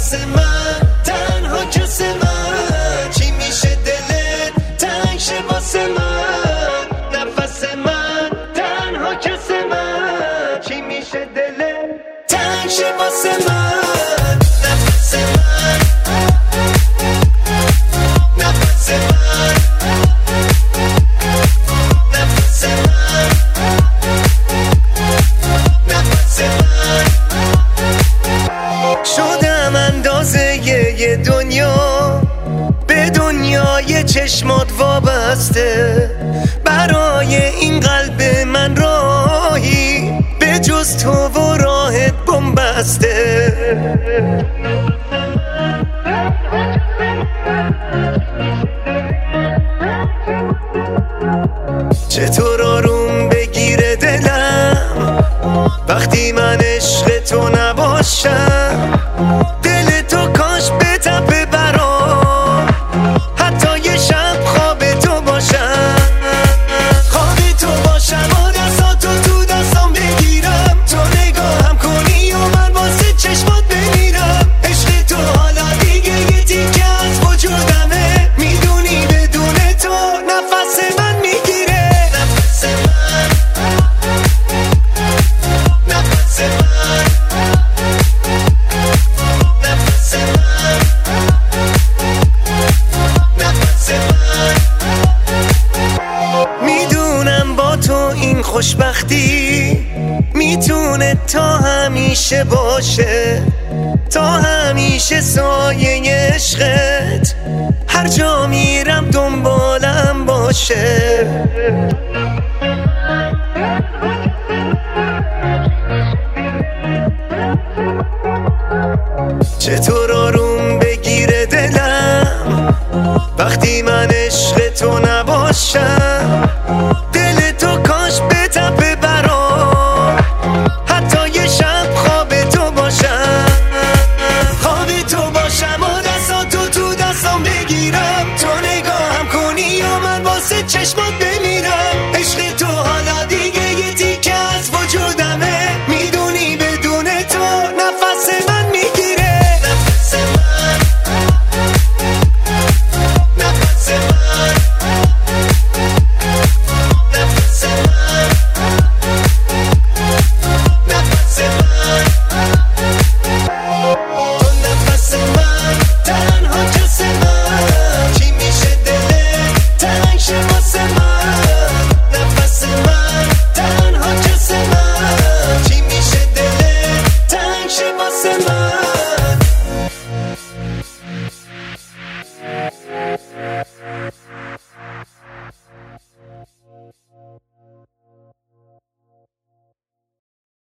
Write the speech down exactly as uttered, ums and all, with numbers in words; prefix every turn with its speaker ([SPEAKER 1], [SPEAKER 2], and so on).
[SPEAKER 1] نفس من تنها کس من، چی میشه دلت تنگ شه واسه من. نفس من تنها کس من، چی میشه دلت تنگ شه واسه من. نفس من نفس من نفس من نفس من شدم اندازه یه دنیا، به دنیای چشمات وابسته. برای این قلب من راهی به جز تو و راهت بنبسته. چطور آروم بگیره دلم وقتی من عشق تو نباشم. دل تو کاش بتپه برام، حتی یه شب خواب تو باشم. خواب تو باشم و دستاتو تو دستام بگیرم، تو نگاهم کنی و من واسه چشمات بمیرم. عشق تو حالا دیگه یه تیکه از وجودمه، میدونی بدون تو نفس من میگیره. نفس من نفس من نفس من نفس من میدونم با تو این خوشبختی میتونه تا همیشه باشه، تا همیشه سایه عشقت هر جا میرم دنبالم باشه. چطور آروم بگیره دلم وقتی من عشق تو نباشم. دل تو کاش بتپه برام، حتی یه شب خواب تو باشم. خواب تو باشم و دستاتو تو دستام بگیرم، تو نگاهم کنی و من واسه چشمات بمیرم. عشق تو حالا دیگه یه تیکه از وجودمه، میدونی بدون تو نفس من میگیره. نفس من نفس من نفس من نفس من تو نفس من تنها کس من، چی میشه دلت تنگ شه واسه من. نفس من تنها کس من، چی میشه دلت تنگ شه واسه من.